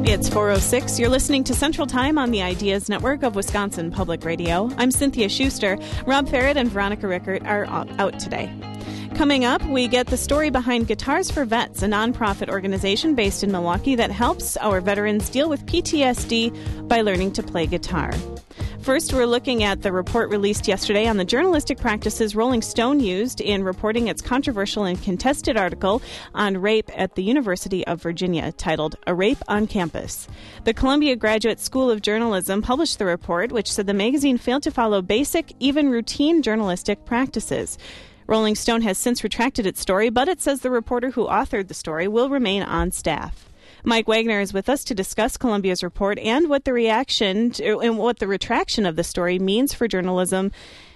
It's 4:06. You're listening to Central Time on the Ideas Network of Wisconsin Public Radio. I'm Cynthia Schuster. Rob Farrett and Veronica Rickert are out today. Coming up, we get the story behind Guitars for Vets, a nonprofit organization based in Milwaukee that helps our veterans deal with PTSD by learning to play guitar. First, we're looking at the report released yesterday on the journalistic practices Rolling Stone used in reporting its controversial and contested article on rape at the University of Virginia, titled A Rape on Campus. The Columbia Graduate School of Journalism published the report, which said the magazine failed to follow basic, even routine journalistic practices. Rolling Stone has since retracted its story, but it says the reporter who authored the story will remain on staff. Mike Wagner is with us to discuss Columbia's report and what the retraction of the story means for journalism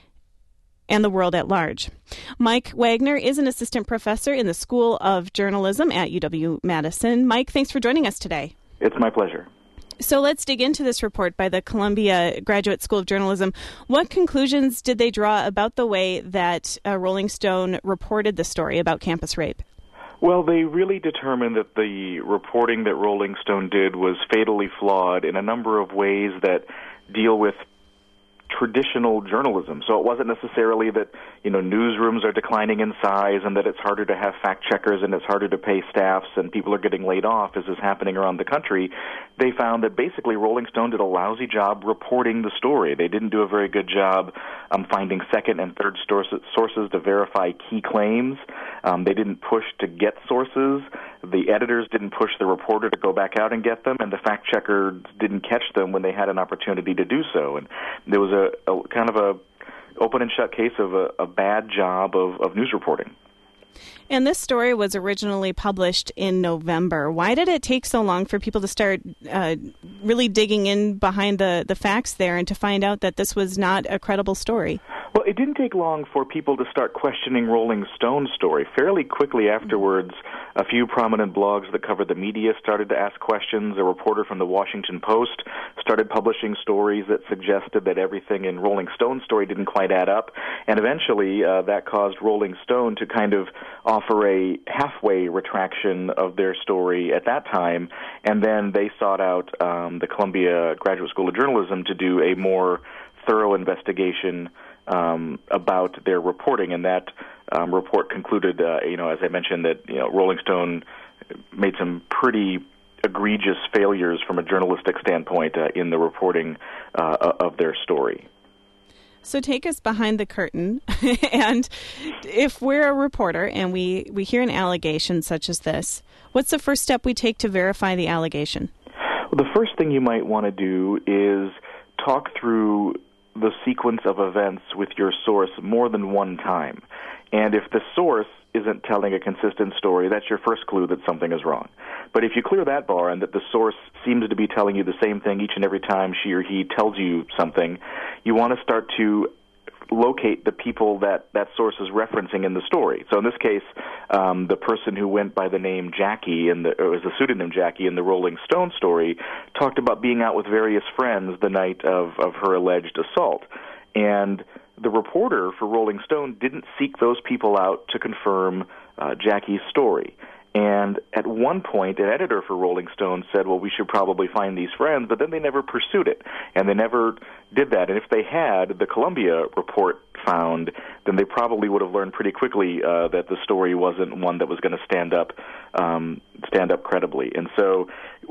and the world at large. Mike Wagner is an assistant professor in the School of Journalism at UW-Madison. Mike, thanks for joining us today. It's my pleasure. So let's dig into this report by the Columbia Graduate School of Journalism. What conclusions did they draw about the way that Rolling Stone reported the story about campus rape? Well, they really determined that the reporting that Rolling Stone did was fatally flawed in a number of ways that deal with traditional journalism. So it wasn't necessarily that, newsrooms are declining in size and that it's harder to have fact checkers and it's harder to pay staffs and people are getting laid off, as is happening around the country. They found that basically Rolling Stone did a lousy job reporting the story. They didn't do a very good job finding second and third sources to verify key claims. They didn't push to get sources. The editors didn't push the reporter to go back out and get them, and the fact checkers didn't catch them when they had an opportunity to do so. And there was a kind of a open and shut case of a bad job of news reporting. And this story was originally published in November. Why did it take so long for people to start really digging in behind the facts there and to find out that this was not a credible story? Well, it didn't take long for people to start questioning Rolling Stone's story. Fairly quickly afterwards, a few prominent blogs that covered the media started to ask questions. A reporter from the Washington Post started publishing stories that suggested that everything in Rolling Stone's story didn't quite add up. And eventually, that caused Rolling Stone to kind of offer a halfway retraction of their story at that time. And then they sought out the Columbia Graduate School of Journalism to do a more thorough investigation about their reporting, and that report concluded, as I mentioned, that Rolling Stone made some pretty egregious failures from a journalistic standpoint in the reporting of their story. So take us behind the curtain, and if we're a reporter and we hear an allegation such as this, what's the first step we take to verify the allegation? Well, the first thing you might want to do is talk through the sequence of events with your source more than one time. And if the source isn't telling a consistent story, that's your first clue that something is wrong. But if you clear that bar and that the source seems to be telling you the same thing each and every time she or he tells you something, you want to start to locate the people that source is referencing in the story. So in this case, the person who went by the name Jackie, or was the pseudonym Jackie in the Rolling Stone story, talked about being out with various friends the night of her alleged assault. And the reporter for Rolling Stone didn't seek those people out to confirm Jackie's story. And at one point, an editor for Rolling Stone said, well, we should probably find these friends, but then they never pursued it, and they never did that. And if they had, the Columbia report found, then they probably would have learned pretty quickly that the story wasn't one that was going to stand up credibly. And so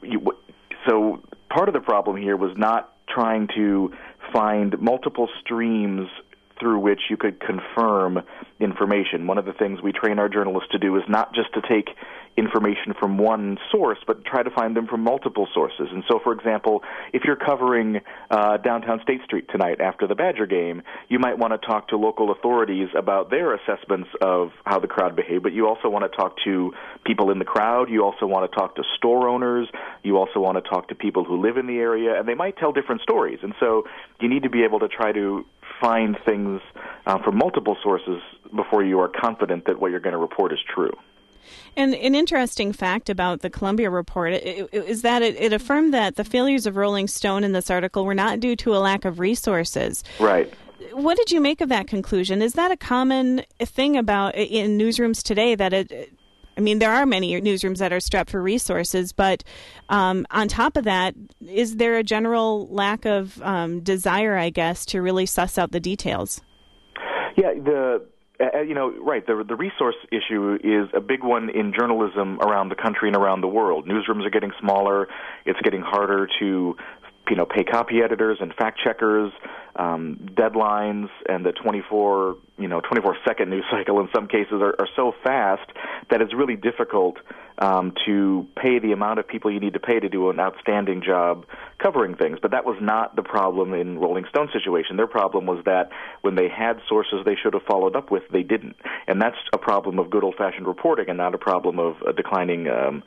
part of the problem here was not trying to find multiple streams through which you could confirm information. One of the things we train our journalists to do is not just to take information from one source, but try to find them from multiple sources. And so, for example, if you're covering downtown State Street tonight after the Badger game, you might want to talk to local authorities about their assessments of how the crowd behaved, but you also want to talk to people in the crowd. You also want to talk to store owners. You also want to talk to people who live in the area, and they might tell different stories. And so you need to be able to try to find things from multiple sources before you are confident that what you're going to report is true. And an interesting fact about the Columbia report is that it affirmed that the failures of Rolling Stone in this article were not due to a lack of resources. Right. What did you make of that conclusion? Is that a common thing about in newsrooms today, that I mean, there are many newsrooms that are strapped for resources, but on top of that, is there a general lack of desire, I guess, to really suss out the details? Yeah, right. The resource issue is a big one in journalism around the country and around the world. Newsrooms are getting smaller. It's getting harder to pay copy editors and fact checkers. Deadlines and the 24-second news cycle in some cases are so fast that it's really difficult to pay the amount of people you need to pay to do an outstanding job covering things. But that was not the problem in Rolling Stone's situation. Their problem was that when they had sources they should have followed up with, they didn't. And that's a problem of good old-fashioned reporting and not a problem of the declining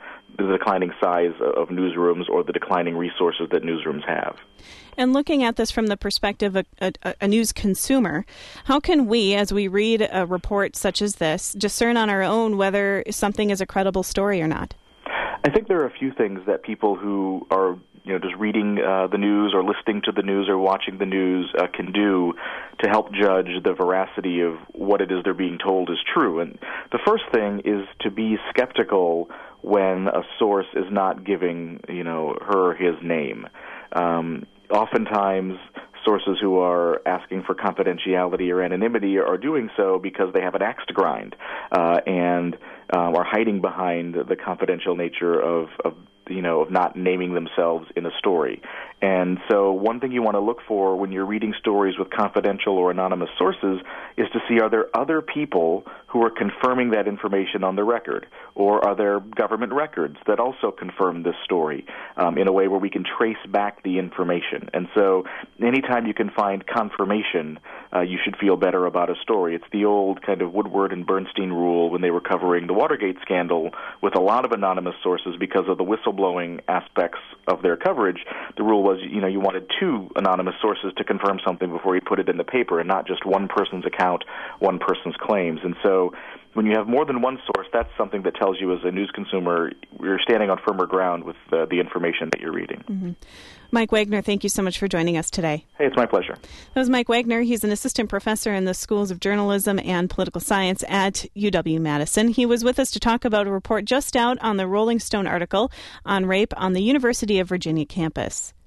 size of newsrooms or the declining resources that newsrooms have. And looking at this from the perspective of a news consumer, how can we, as we read a report such as this, discern on our own whether something is a credible story or not? I think there are a few things that people who are just reading the news or listening to the news or watching the news can do to help judge the veracity of what it is they're being told is true. And the first thing is to be skeptical when a source is not giving, her or his name. Oftentimes, sources who are asking for confidentiality or anonymity are doing so because they have an axe to grind and are hiding behind the confidential nature of not naming themselves in a story. And so one thing you want to look for when you're reading stories with confidential or anonymous sources is to see, are there other people who are confirming that information on the record? Or are there government records that also confirm this story in a way where we can trace back the information? And so anytime you can find confirmation, you should feel better about a story. It's the old kind of Woodward and Bernstein rule when they were covering the Watergate scandal with a lot of anonymous sources because of the whistleblowing aspects of their coverage. The rule was, you wanted two anonymous sources to confirm something before you put it in the paper and not just one person's account, one person's claims. And so when you have more than one source, that's something that tells you as a news consumer you're standing on firmer ground with the information that you're reading. Mm-hmm. Mike Wagner, thank you so much for joining us today. Hey, it's my pleasure. That was Mike Wagner. He's an assistant professor in the Schools of Journalism and Political Science at UW-Madison. He was with us to talk about a report just out on the Rolling Stone article on rape on the University of Virginia campus.